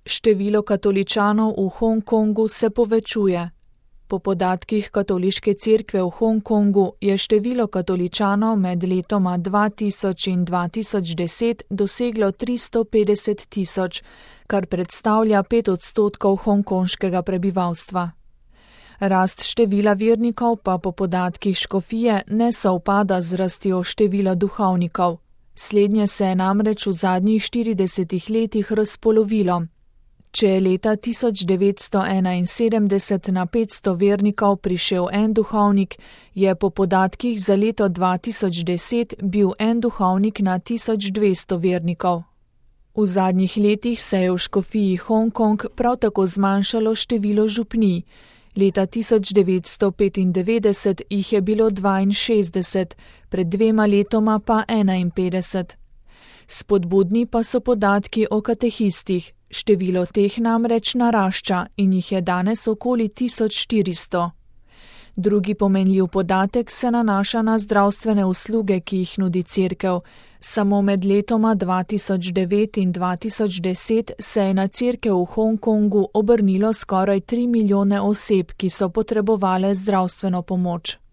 Število katoličanov v Hongkongu se povečuje. Po podatkih Katoliške cerkve v Hongkongu je število katoličanov med letoma 2000 in 2010 doseglo 350 tisoč, kar predstavlja 5% hongkonškega prebivalstva. Rast števila vernikov pa po podatkih škofije ne sovpada z rastjo števila duhovnikov. Slednje se je namreč v zadnjih 40 letih razpolovilo. Če je leta 1971 na 500 vernikov prišel en duhovnik, je po podatkih za leto 2010 bil en duhovnik na 1200 vernikov. V zadnjih letih se je v škofiji Hongkong prav tako zmanjšalo število župnij. Leta 1995 jih je bilo 62, pred 2 letoma pa 51. Spodbudni pa so podatki o katehistih. Število teh namreč narašča in jih je danes okoli 1400. Drugi pomenljiv podatek se nanaša na zdravstvene usluge, ki jih nudi cerkev. Samo med letoma 2009 in 2010 se je na cerkev v Hongkongu obrnilo skoraj 3 milijone oseb, ki so potrebovale zdravstveno pomoč.